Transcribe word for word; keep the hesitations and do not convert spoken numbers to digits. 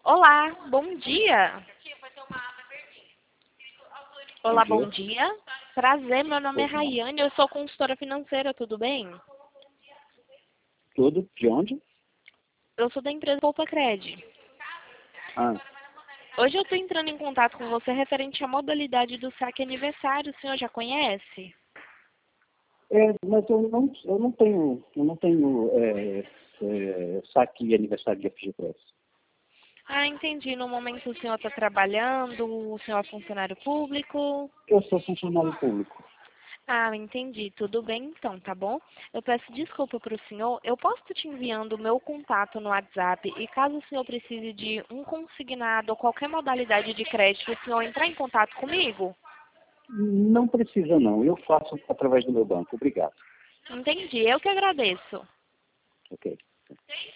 Olá, bom dia. Olá, Bom bom dia. dia. Prazer, meu nome é Pois não. Rayane, eu sou consultora financeira, tudo bem? Tudo? De onde? Eu sou da empresa Poupa Cred. Ah, Hoje eu estou entrando em contato com você referente à modalidade do saque aniversário, o senhor já conhece? é, mas eu não, eu não tenho, eu não tenho é, é, saque aniversário de F G T S. Ah, entendi. No momento o senhor está trabalhando, o senhor é funcionário público? Eu sou funcionário público. Ah, entendi. Tudo bem então, tá bom? Eu peço desculpa para o senhor. Eu posso estar te enviando o meu contato no WhatsApp e caso o senhor precise de um consignado ou qualquer modalidade de crédito, o senhor entrar em contato comigo? Não precisa não, eu faço através do meu banco. Obrigado. Entendi. Eu que agradeço. Ok.